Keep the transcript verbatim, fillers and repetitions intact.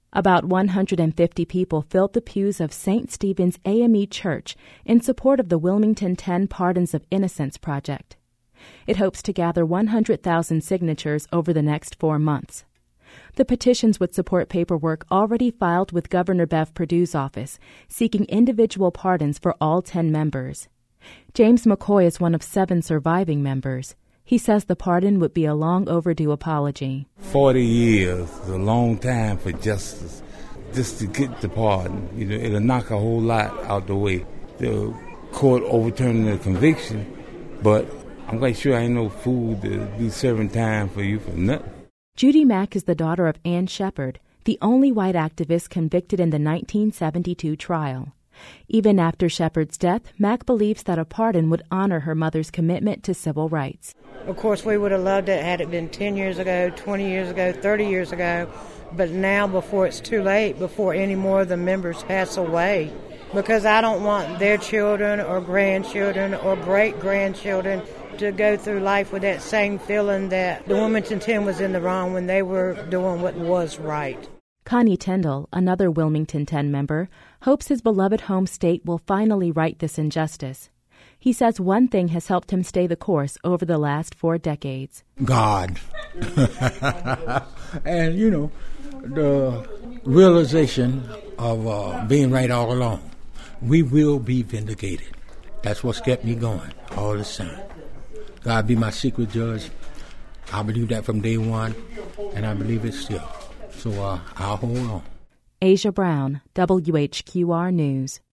About one hundred fifty people filled the pews of Saint Stephen's A M E Church in support of the Wilmington ten Pardons of Innocence project. It hopes to gather one hundred thousand signatures over the next four months. The petitions would support paperwork already filed with Governor Bev Perdue's office, seeking individual pardons for all ten members. James McCoy is one of seven surviving members. He says the pardon would be a long overdue apology. Forty years is a long time for justice. Just to get the pardon, you know, it'll knock a whole lot out the way. The court overturning the conviction, but I'm quite sure I ain't no fool to be serving time for you for nothing. Judy Mack is the daughter of Ann Shepard, the only white activist convicted in the nineteen seventy-two trial. Even after Shepard's death, Mack believes that a pardon would honor her mother's commitment to civil rights. Of course, we would have loved it had it been ten years ago, twenty years ago, thirty years ago, but now before it's too late, before any more of the members pass away, because I don't want their children or grandchildren or great-grandchildren to go through life with that same feeling that the Wilmington ten was in the wrong when they were doing what was right. Connie Tyndall, another Wilmington ten member, hopes his beloved home state will finally right this injustice. He says one thing has helped him stay the course over the last four decades. God. And, you know, the realization of uh, being right all along. We will be vindicated. That's what's kept me going all this time. God be my secret judge. I believe that from day one, and I believe it still. So uh, I'll hold on. Asia Brown, W H Q R News.